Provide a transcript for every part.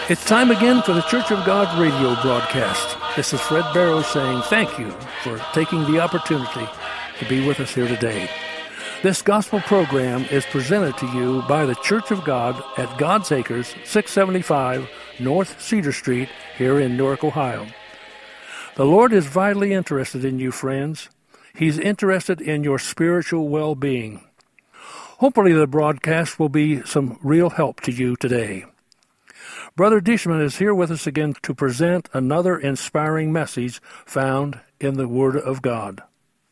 It's time again for the Church of God radio broadcast. This is Fred Barrows saying thank you for taking the opportunity to be with us here today. This gospel program is presented to you by the Church of God at God's Acres, 675 North Cedar Street here in Newark, Ohio. The Lord is vitally interested in you, friends. He's interested in your spiritual well-being. Hopefully the broadcast will be some real help to you today. Brother Deishman is here with us again to present another inspiring message found in the Word of God.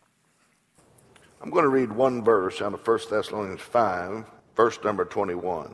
I'm going to read one verse out of 1 Thessalonians 5, verse number 21.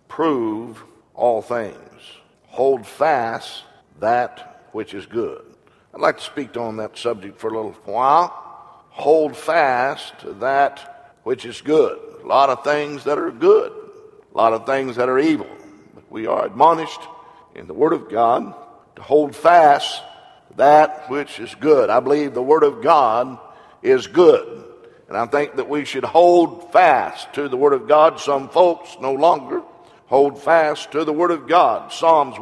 Prove all things. Hold fast that which is good. I'd like to speak on that subject for a little while. Hold fast that which is good. A lot of things that are good, a lot of things that are evil. We are admonished in the Word of God to hold fast that which is good. I believe the Word of God is good. And I think that we should hold fast to the Word of God. Some folks no longer hold fast to the Word of God. Psalms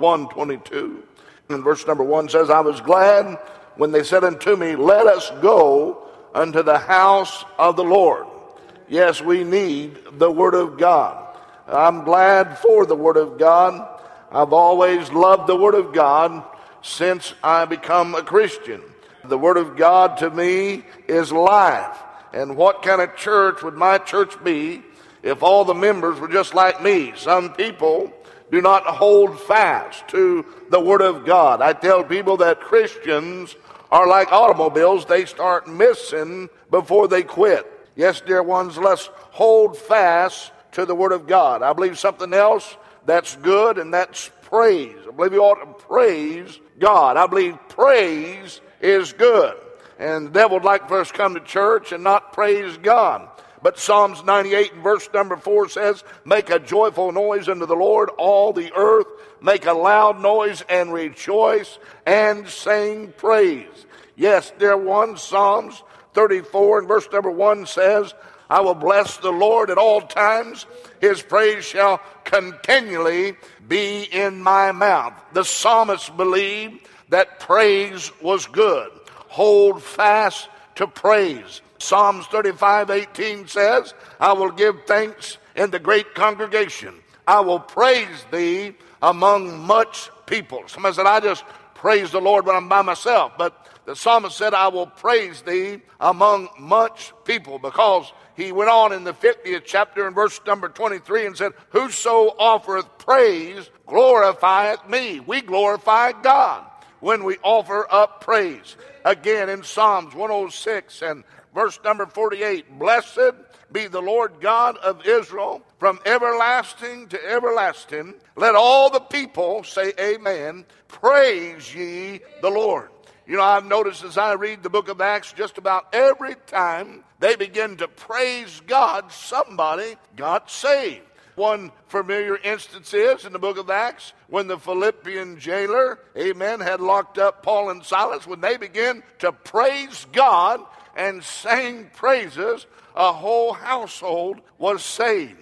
122 and verse number 1 says, I was glad when they said unto me, let us go unto the house of the Lord. Yes, we need the Word of God. I'm glad for the Word of God. I've always loved the Word of God since I become a Christian. The Word of God to me is life. And what kind of church would my church be if all the members were just like me? Some people do not hold fast to the Word of God. I tell people that Christians are like automobiles. They start missing before they quit. Yes, dear ones, let's hold fast to the Word of God. I believe something else that's good, and that's praise. I believe we ought to praise God. I believe praise is good. And the devil would like for us to come to church and not praise God. But Psalms 98 and verse number 4 says, make a joyful noise unto the Lord, all the earth. Make a loud noise and rejoice and sing praise. Yes, dear ones, Psalms 34 and verse number 1 says, I will bless the Lord at all times. His praise shall continually be in my mouth. The psalmist believed that praise was good. Hold fast to praise. Psalms 35:18 says, I will give thanks in the great congregation. I will praise thee among much people. Somebody said, I just praise the Lord when I'm by myself. But the psalmist said, I will praise thee among much people, because he went on in the 50th chapter in verse number 23 and said, whoso offereth praise glorifieth me. We glorify God when we offer up praise. Again in Psalms 106 and verse number 48, blessed be the Lord God of Israel from everlasting to everlasting. Let all the people say amen. Praise ye the Lord. You know, I've noticed as I read the book of Acts, just about every time they begin to praise God, somebody got saved. One familiar instance is in the book of Acts when the Philippian jailer, amen, had locked up Paul and Silas. When they began to praise God and sing praises, a whole household was saved.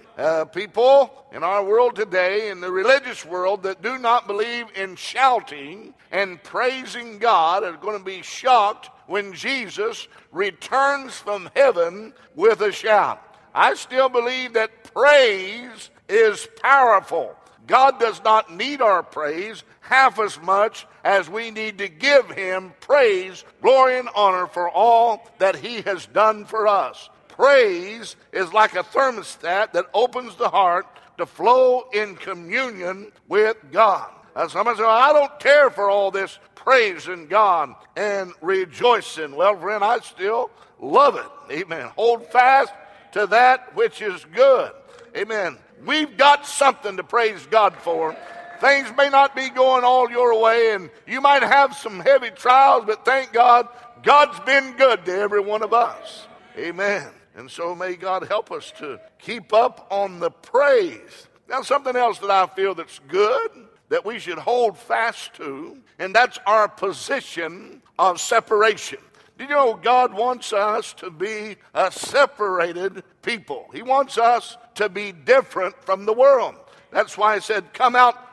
People in our world today, in the religious world, that do not believe in shouting and praising God are going to be shocked when Jesus returns from heaven with a shout. I still believe that praise is powerful. God does not need our praise half as much as we need to give him praise, glory, and honor for all that he has done for us. Praise is like a thermostat that opens the heart to flow in communion with God. Somebody says, I don't care for all this praising God and rejoicing. Well, friend, I still love it. Amen. Hold fast to that which is good. Amen. We've got something to praise God for. Things may not be going all your way, and you might have some heavy trials, but thank God, God's been good to every one of us. Amen. And so may God help us to keep up on the praise. Now, something else that I feel that's good, that we should hold fast to, and that's our position of separation. Did you know God wants us to be a separated people? He wants us to be different from the world. That's why he said, come out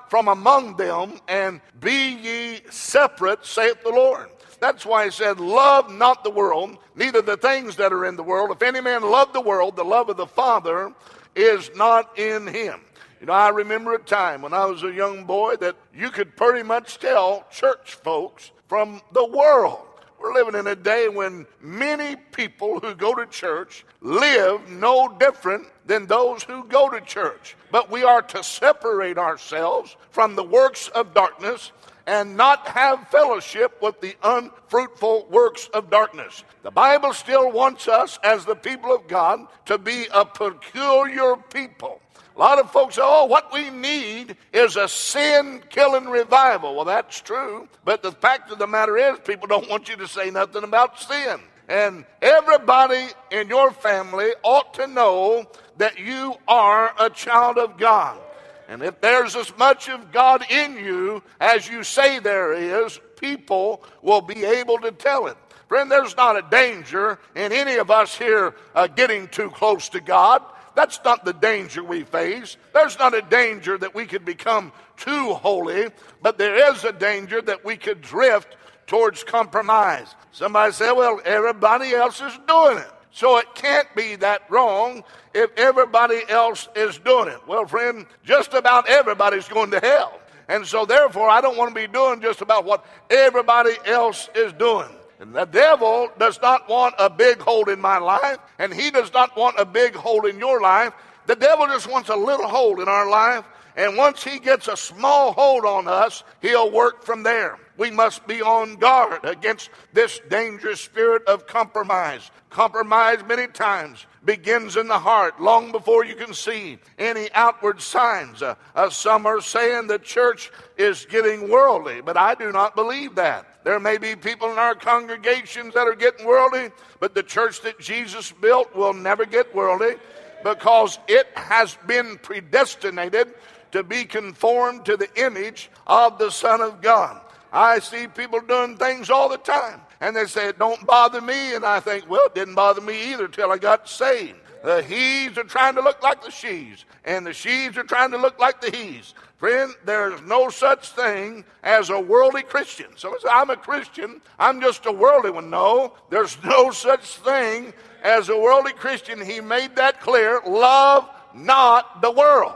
from among them, and be ye separate, saith the Lord. That's why he said, love not the world, neither the things that are in the world. If any man love the world, the love of the Father is not in him. You know, I remember a time when I was a young boy that you could pretty much tell church folks from the world. We're living in a day when many people who go to church live no different than those who go to church. But we are to separate ourselves from the works of darkness and not have fellowship with the unfruitful works of darkness. The Bible still wants us as the people of God to be a peculiar people. A lot of folks say, oh, what we need is a sin-killing revival. Well, that's true, but the fact of the matter is people don't want you to say nothing about sin. And everybody in your family ought to know that you are a child of God. And if there's as much of God in you as you say there is, people will be able to tell it. Friend, there's not a danger in any of us here getting too close to God. That's not the danger we face. There's not a danger that we could become too holy, but there is a danger that we could drift towards compromise. Somebody say, well, everybody else is doing it, so it can't be that wrong if everybody else is doing it. Well, friend, just about everybody's going to hell. And so therefore, I don't want to be doing just about what everybody else is doing. And the devil does not want a big hole in my life, and he does not want a big hole in your life. The devil just wants a little hole in our life, and once he gets a small hold on us, he'll work from there. We must be on guard against this dangerous spirit of compromise. Compromise many times begins in the heart long before you can see any outward signs. Some are saying the church is getting worldly, but I do not believe that. There may be people in our congregations that are getting worldly, but the church that Jesus built will never get worldly because it has been predestinated to be conformed to the image of the Son of God. I see people doing things all the time, and they say, it don't bother me, and I think, well, it didn't bother me either till I got saved. The he's are trying to look like the she's, and the she's are trying to look like the he's. Friend, there's no such thing as a worldly Christian. So I'm a Christian, I'm just a worldly one. No, there's no such thing as a worldly Christian. He made that clear. Love not the world,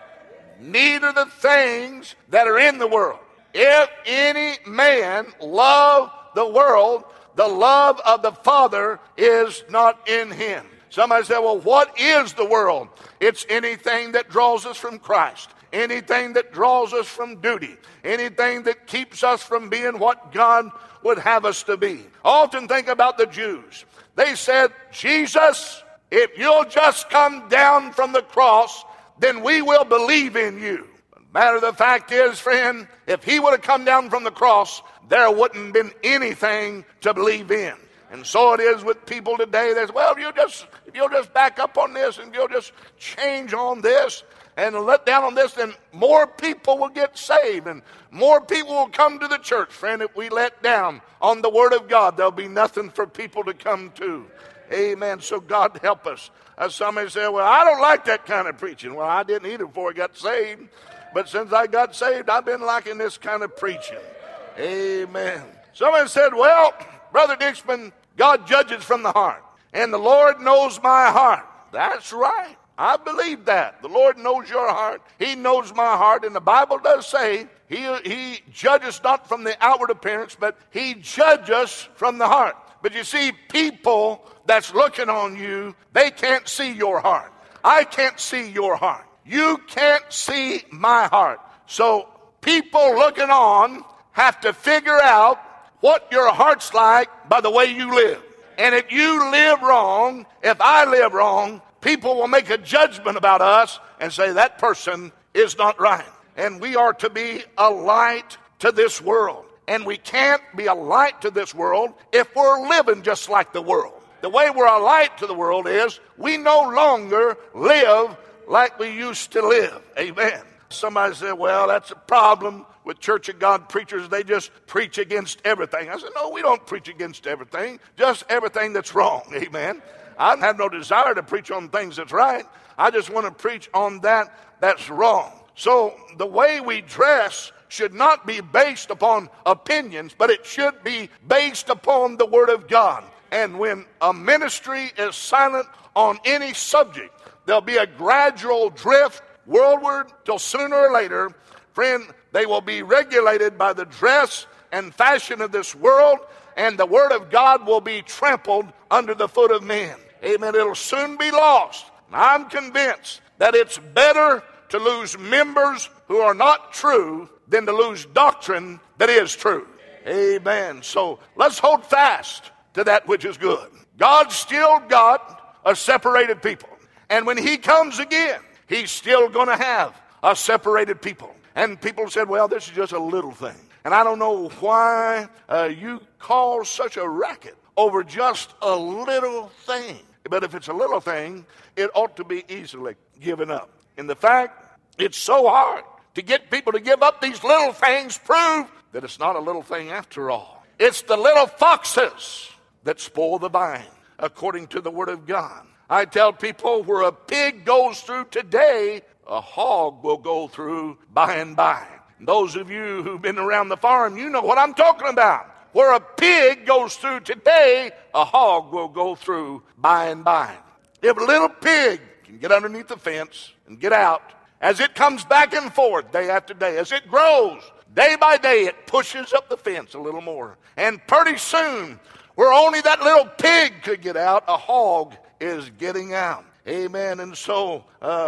neither the things that are in the world. If any man love the world, the love of the Father is not in him. Somebody said, well, what is the world? It's anything that draws us from Christ, anything that draws us from duty, anything that keeps us from being what God would have us to be. I often think about the Jews. They said, Jesus, if you'll just come down from the cross, then we will believe in you. Matter of the fact is, friend, if he would have come down from the cross, there wouldn't have been anything to believe in. And so it is with people today. There's, well, if you'll just back up on this and you'll just change on this and let down on this, then more people will get saved and more people will come to the church. Friend, if we let down on the Word of God, there'll be nothing for people to come to. Amen. So God help us. As somebody said, well, I don't like that kind of preaching. Well, I didn't either before I got saved. But since I got saved, I've been liking this kind of preaching. Amen. Somebody said, well, Brother Dixman, God judges from the heart. And the Lord knows my heart. That's right. I believe that. The Lord knows your heart. He knows my heart. And the Bible does say he judges not from the outward appearance, but he judges from the heart. But you see, people that's looking on you, they can't see your heart. I can't see your heart. You can't see my heart. So people looking on have to figure out what your heart's like by the way you live. And if you live wrong, if I live wrong, people will make a judgment about us and say that person is not right. And we are to be a light to this world. And we can't be a light to this world if we're living just like the world. The way we're a light to the world is we no longer live like we used to live. Amen. Somebody said, well, that's a problem with Church of God preachers. They just preach against everything. I said, no, we don't preach against everything, just everything that's wrong. Amen. I have no desire to preach on things that's right. I just want to preach on that that's wrong. So the way we dress should not be based upon opinions, but it should be based upon the Word of God. And when a ministry is silent on any subject, there'll be a gradual drift worldward till sooner or later, friend, they will be regulated by the dress and fashion of this world, and the Word of God will be trampled under the foot of men. Amen. It'll soon be lost. I'm convinced that it's better to lose members who are not true than to lose doctrine that is true. Amen. So let's hold fast to that which is good. God's still got a separated people. And when He comes again, He's still going to have a separated people. And people said, well, this is just a little thing. And I don't know why you cause such a racket over just a little thing. But if it's a little thing, it ought to be easily given up. And the fact it's so hard to get people to give up these little things prove that it's not a little thing after all. It's the little foxes that spoil the vine, according to the Word of God. I tell people, where a pig goes through today, a hog will go through by and by. And those of you who've been around the farm, you know what I'm talking about. Where a pig goes through today, a hog will go through by and by. If a little pig can get underneath the fence and get out, as it comes back and forth day after day, as it grows, day by day, it pushes up the fence a little more. And pretty soon, where only that little pig could get out, a hog is getting out. Amen. And so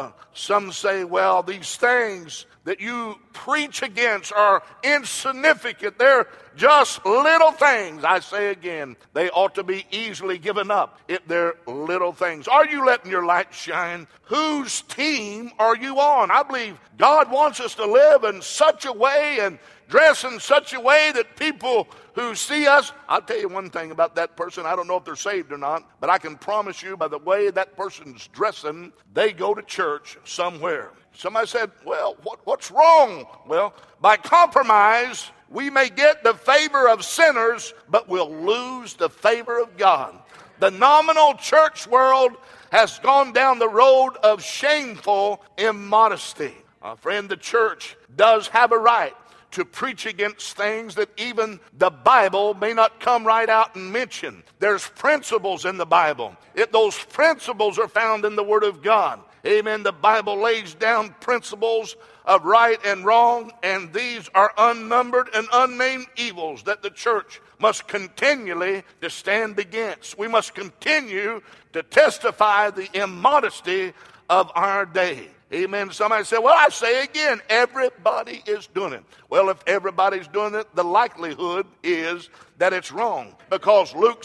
some say, well, these things that you preach against are insignificant. They're just little things. I say again, they ought to be easily given up if they're little things. Are you letting your light shine? Whose team are you on? I believe God wants us to live in such a way and dress in such a way that people who see us, I'll tell you one thing about that person. I don't know if they're saved or not, but I can promise you by the way that person's dressing, they go to church somewhere. Somebody said, well, what's wrong? Well, by compromise, we may get the favor of sinners, but we'll lose the favor of God. The nominal church world has gone down the road of shameful immodesty. Friend, the church does have a right to preach against things that even the Bible may not come right out and mention. There's principles in the Bible. Those principles are found in the Word of God. Amen. The Bible lays down principles of right and wrong, and these are unnumbered and unnamed evils that the church must continually to stand against. We must continue to testify the immodesty of our day. Amen. Somebody said, well, I say again, everybody is doing it. Well, if everybody's doing it, the likelihood is that it's wrong. Because Luke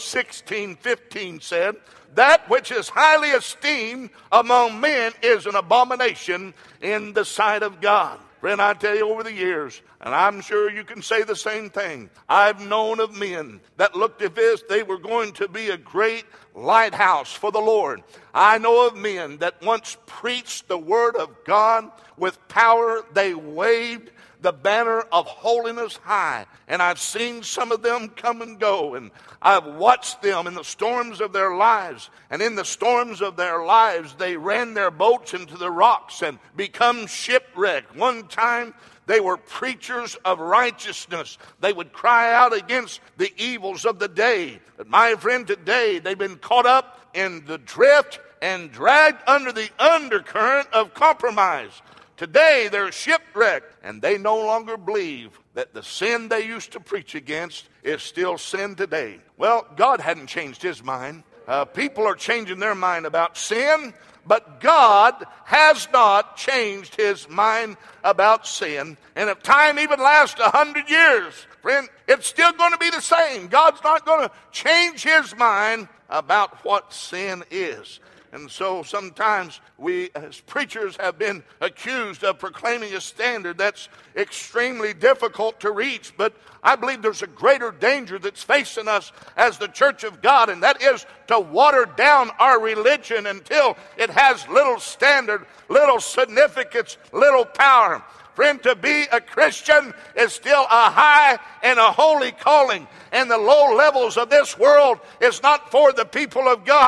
16:15 said, that which is highly esteemed among men is an abomination in the sight of God. Friend, I tell you over the years, and I'm sure you can say the same thing, I've known of men that looked as if they were going to be a great lighthouse for the Lord. I know of men that once preached the Word of God with power. They waved the banner of holiness high. And I've seen some of them come and go, and I've watched them in the storms of their lives. And in the storms of their lives, they ran their boats into the rocks and become shipwrecked. One time, they were preachers of righteousness. They would cry out against the evils of the day. But my friend, today, they've been caught up in the drift and dragged under the undercurrent of compromise. Today, they're shipwrecked, and they no longer believe that the sin they used to preach against is still sin today. Well, God hadn't changed His mind. People are changing their mind about sin, but God has not changed His mind about sin. And if time even lasts 100 years, friend, it's still going to be the same. God's not going to change His mind about what sin is. And so sometimes we as preachers have been accused of proclaiming a standard that's extremely difficult to reach. But I believe there's a greater danger that's facing us as the church of God, and that is to water down our religion until it has little standard, little significance, little power. Friend, to be a Christian is still a high and a holy calling. And the low levels of this world is not for the people of God.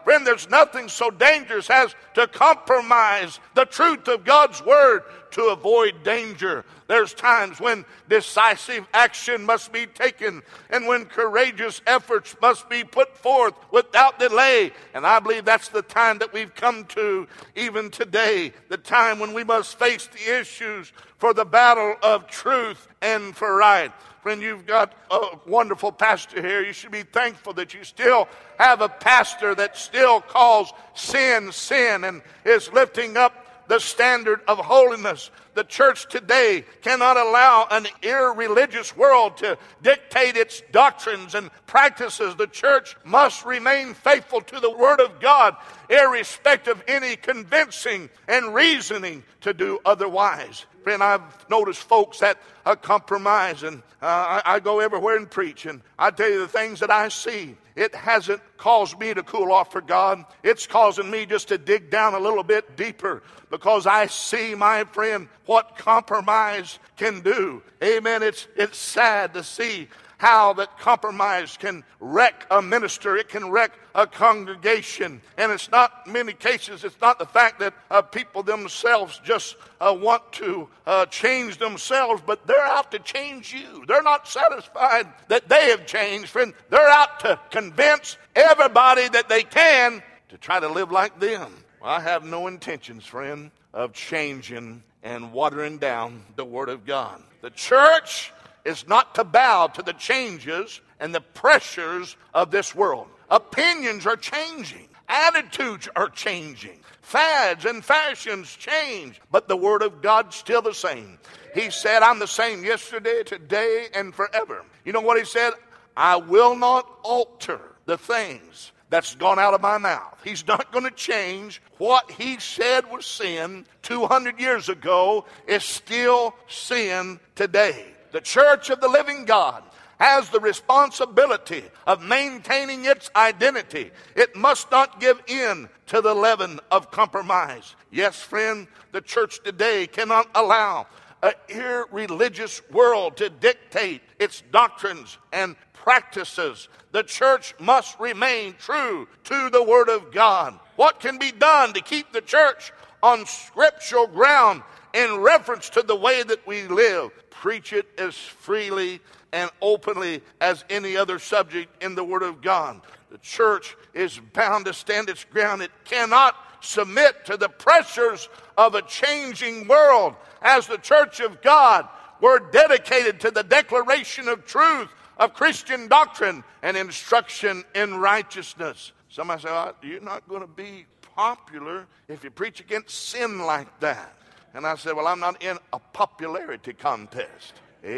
Friend, there's nothing so dangerous as to compromise the truth of God's word to avoid danger. There's times when decisive action must be taken and when courageous efforts must be put forth without delay. And I believe that's the time that we've come to even today, the time when we must face the issues for the battle of truth and for right. Friend, you've got a wonderful pastor here. You should be thankful that you still have a pastor that still calls sin, sin, and is lifting up the standard of holiness. The church today cannot allow an irreligious world to dictate its doctrines and practices. The church must remain faithful to the Word of God, irrespective of any convincing and reasoning to do otherwise. Friend, I've noticed folks that compromise, and I go everywhere and preach, and I tell you the things that I see. It hasn't caused me to cool off for God. It's causing me just to dig down a little bit deeper, because I see, my friend, what compromise can do. Amen. It's sad to see how that compromise can wreck a minister. It can wreck a congregation. And it's not, in many cases, it's not the fact that people themselves just want to change themselves, but they're out to change you. They're not satisfied that they have changed, friend. They're out to convince everybody that they can to try to live like them. Well, I have no intentions, friend, of changing and watering down the Word of God. The church is not to bow to the changes and the pressures of this world. Opinions are changing. Attitudes are changing. Fads and fashions change. But the Word of God's still the same. He said, I'm the same yesterday, today, and forever. You know what he said? I will not alter the things that's gone out of my mouth. He's not going to change. What he said was sin 200 years ago is still sin today. The church of the living God has the responsibility of maintaining its identity. It must not give in to the leaven of compromise. Yes, friend, the church today cannot allow an irreligious world to dictate its doctrines and practices. The church must remain true to the Word of God. What can be done to keep the church on scriptural ground in reference to the way that we live? Preach it as freely and openly as any other subject in the Word of God. The church is bound to stand its ground. It cannot submit to the pressures of a changing world. As the church of God, we're dedicated to the declaration of truth, of Christian doctrine, and instruction in righteousness. Somebody say, oh, you're not going to be popular if you preach against sin like that. And I said, well, I'm not in a popularity contest.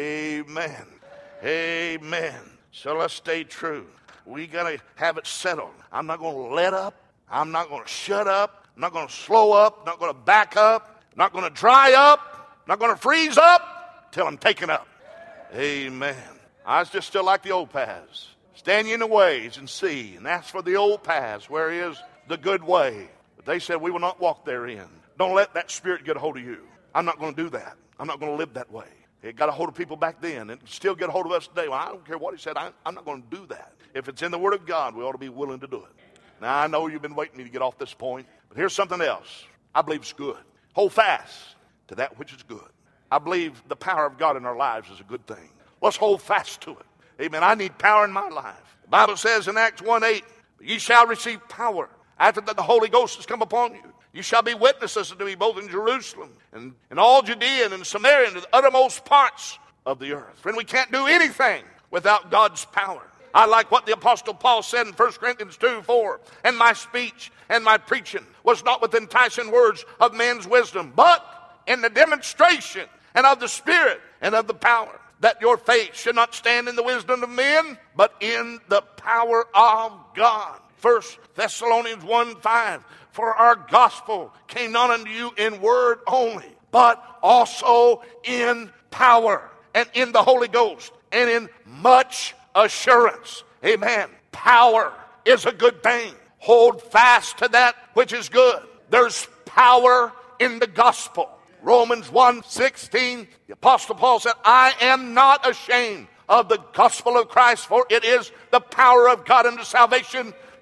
Amen. Amen. So let's stay true. We got to have it settled. I'm not going to let up. I'm not going to shut up. I'm not going to slow up. I'm not going to back up. I'm not going to dry up. I'm not going to freeze up till I'm taken up. Amen. I just still like the old paths. Stand ye in the ways and see, and ask for the old paths where is the good way. But they said we will not walk therein. Don't let that spirit get a hold of you. I'm not going to do that. I'm not going to live that way. It got a hold of people back then, and still get a hold of us today. Well, I don't care what he said. I'm not going to do that. If it's in the Word of God, we ought to be willing to do it. Now, I know you've been waiting me to get off this point, but here's something else. I believe it's good. Hold fast to that which is good. I believe the power of God in our lives is a good thing. Let's hold fast to it. Amen. I need power in my life. The Bible says in Acts 1:8, ye shall receive power after that the Holy Ghost has come upon you. You shall be witnesses unto me both in Jerusalem and in all Judea and in Samaria and to the uttermost parts of the earth. Friend, we can't do anything without God's power. I like what the Apostle Paul said in 1 Corinthians 2:4. And my speech and my preaching was not with enticing words of man's wisdom, but in the demonstration and of the Spirit and of the power, that your faith should not stand in the wisdom of men, but in the power of God. 1 Thessalonians 1:5. For our gospel came not unto you in word only, but also in power and in the Holy Ghost and in much assurance. Amen. Power is a good thing. Hold fast to that which is good. There's power in the gospel. Romans 1:16, the Apostle Paul said, I am not ashamed of the gospel of Christ, for it is the power of God unto salvation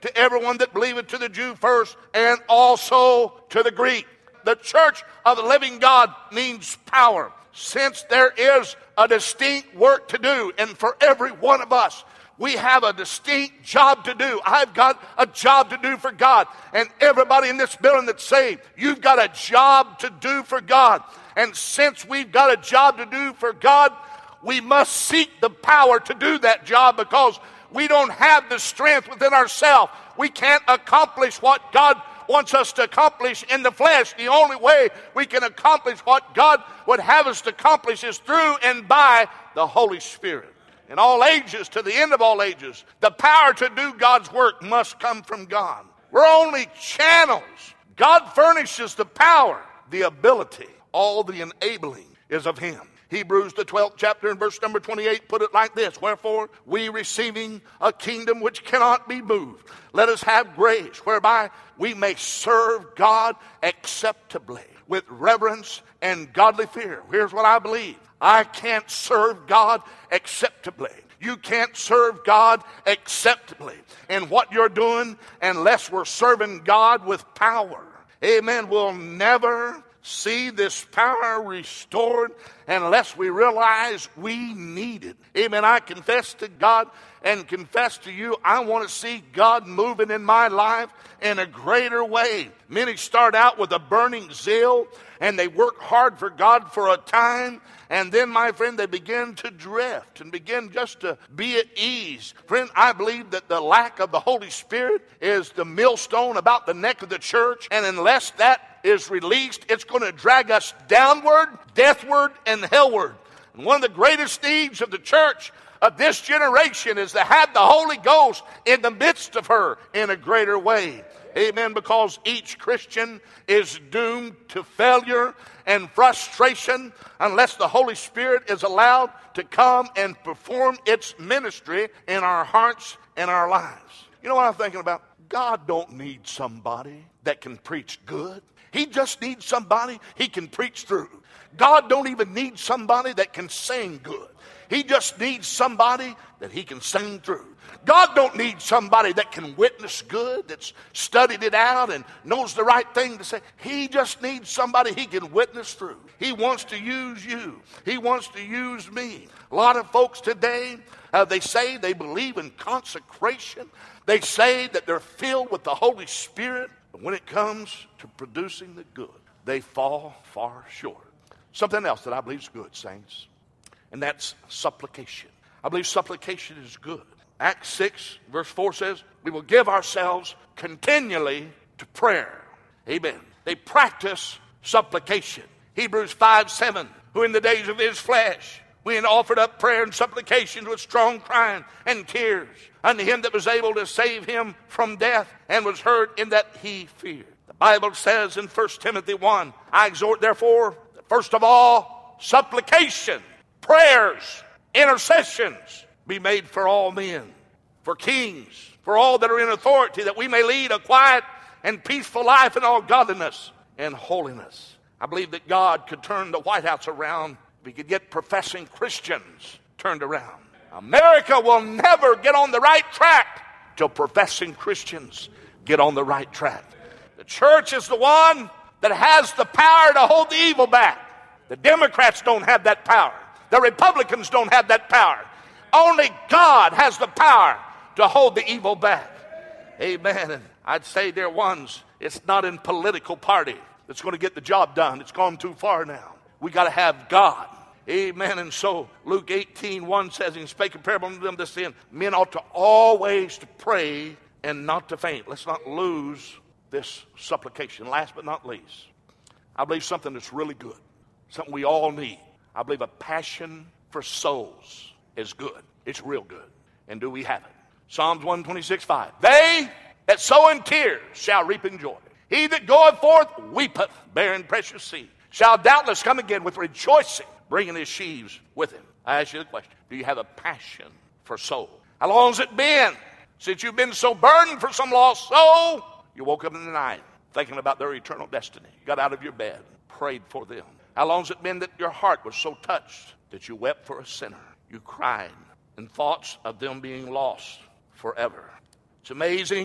to everyone that believeth, to the Jew first, and also to the Greek. The church of the living God means power. Since there is a distinct work to do, and for every one of us, we have a distinct job to do. I've got a job to do for God. And everybody in this building that's saved, you've got a job to do for God. And since we've got a job to do for God, we must seek the power to do that job, because we don't have the strength within ourselves. We can't accomplish what God wants us to accomplish in the flesh. The only way we can accomplish what God would have us to accomplish is through and by the Holy Spirit. In all ages, to the end of all ages, the power to do God's work must come from God. We're only channels. God furnishes the power, the ability. All the enabling is of Him. Hebrews, the 12th chapter, and verse number 28, put it like this: wherefore, we receiving a kingdom which cannot be moved, let us have grace, whereby we may serve God acceptably, with reverence and godly fear. Here's what I believe. I can't serve God acceptably. You can't serve God acceptably in what you're doing unless we're serving God with power. Amen. We'll never see this power restored unless we realize we need it. Amen. I confess to God and confess to you, I want to see God moving in my life in a greater way. Many start out with a burning zeal, and they work hard for God for a time, and then, my friend, they begin to drift and begin just to be at ease. Friend, I believe that the lack of the Holy Spirit is the millstone about the neck of the church, and unless that is released, it's going to drag us downward, deathward, and hellward. And one of the greatest needs of the church of this generation is to have the Holy Ghost in the midst of her in a greater way. Amen. Because each Christian is doomed to failure and frustration unless the Holy Spirit is allowed to come and perform its ministry in our hearts and our lives. You know what I'm thinking about? God don't need somebody that can preach good. He just needs somebody He can preach through. God don't even need somebody that can sing good. He just needs somebody that He can sing through. God don't need somebody that can witness good, that's studied it out and knows the right thing to say. He just needs somebody He can witness through. He wants to use you. He wants to use me. A lot of folks today, they say they believe in consecration. They say that they're filled with the Holy Spirit. But when it comes to producing the good, they fall far short. Something else that I believe is good, saints, and that's supplication. I believe supplication is good. Acts 6, verse 4 says, we will give ourselves continually to prayer. Amen. They practice supplication. Hebrews 5:7, who in the days of his flesh, when offered up prayer and supplications with strong crying and tears unto Him that was able to save him from death, and was heard in that he feared. The Bible says in 1 Timothy 1, I exhort therefore, first of all, supplication, prayers, intercessions be made for all men, for kings, for all that are in authority, that we may lead a quiet and peaceful life in all godliness and holiness. I believe that God could turn the White House around if He could get professing Christians turned around. America will never get on the right track till professing Christians get on the right track. The church is the one that has the power to hold the evil back. The Democrats don't have that power. The Republicans don't have that power. Only God has the power to hold the evil back. Amen. And I'd say, dear ones, it's not in political party that's going to get the job done. It's gone too far now. We got to have God. Amen. And so Luke 18:1 says, He spake a parable unto them to sin. Men ought to always to pray and not to faint. Let's not lose this supplication. Last but not least, I believe something that's really good, something we all need. I believe a passion for souls is good. It's real good. And do we have it? Psalms 126:5. They that sow in tears shall reap in joy. He that goeth forth weepeth, bearing precious seed, shall doubtless come again with rejoicing, bringing his sheaves with him. I ask you the question, do you have a passion for soul? How long has it been since you've been so burdened for some lost soul, you woke up in the night thinking about their eternal destiny? You got out of your bed, prayed for them. How long has it been that your heart was so touched that you wept for a sinner? You cried in thoughts of them being lost forever. It's amazing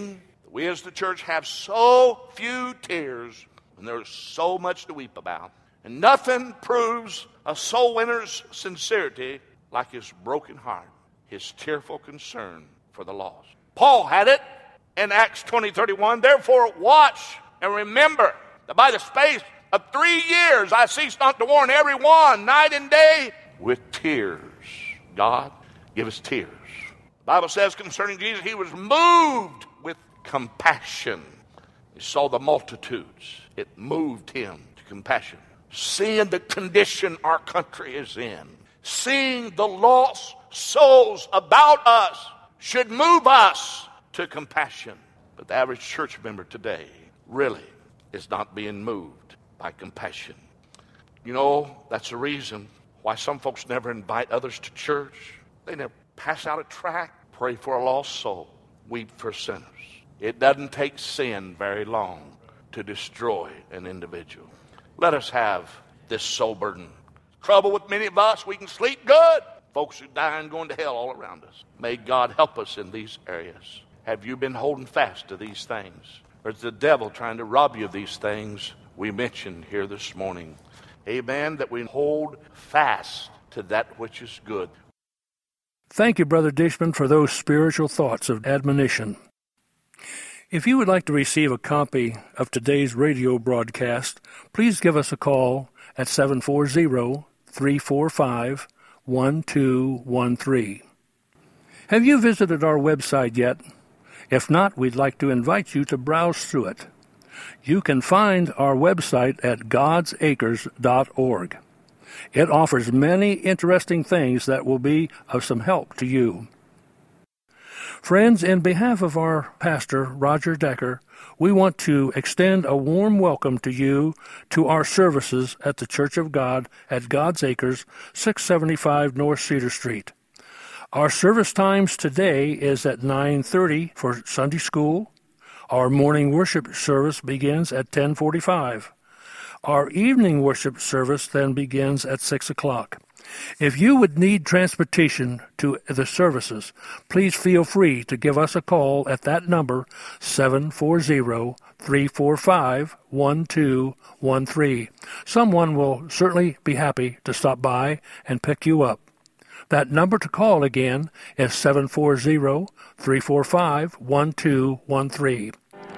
We as the church have so few tears when there's so much to weep about. And nothing proves a soul winner's sincerity like his broken heart, his tearful concern for the lost. Paul had it in Acts 20:31. Therefore watch and remember that by the space of 3 years I cease not to warn every one night and day with tears. God, give us tears. The Bible says concerning Jesus, he was moved with compassion. He saw the multitudes. It moved him to compassion. Seeing the condition our country is in, seeing the lost souls about us should move us to compassion. But the average church member today really is not being moved by compassion. You know, that's the reason why some folks never invite others to church. They never pass out a tract, pray for a lost soul, weep for sinners. It doesn't take sin very long to destroy an individual. Let us have this soul burden. Trouble with many of us, we can sleep good. Folks who die and going to hell all around us. May God help us in these areas. Have you been holding fast to these things? Or is the devil trying to rob you of these things we mentioned here this morning? Amen, that we hold fast to that which is good. Thank you, Brother Dishman, for those spiritual thoughts of admonition. If you would like to receive a copy of today's radio broadcast, please give us a call at 740-345-1213. Have you visited our website yet? If not, we'd like to invite you to browse through it. You can find our website at godsacres.org. It offers many interesting things that will be of some help to you. Friends, in behalf of our pastor, Roger Decker, we want to extend a warm welcome to you to our services at the Church of God at God's Acres, 675 North Cedar Street. Our service times today is at 9:30 for Sunday school. Our morning worship service begins at 10:45. Our evening worship service then begins at 6 o'clock. If you would need transportation to the services, please feel free to give us a call at that number, 740-345-1213. Someone will certainly be happy to stop by and pick you up. That number to call again is 740-345-1213.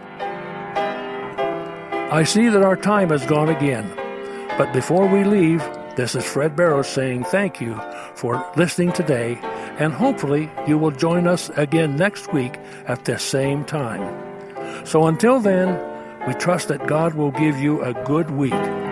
I see that our time has gone again, but before we leave, this is Fred Barrows saying thank you for listening today, and hopefully you will join us again next week at this same time. So until then, we trust that God will give you a good week.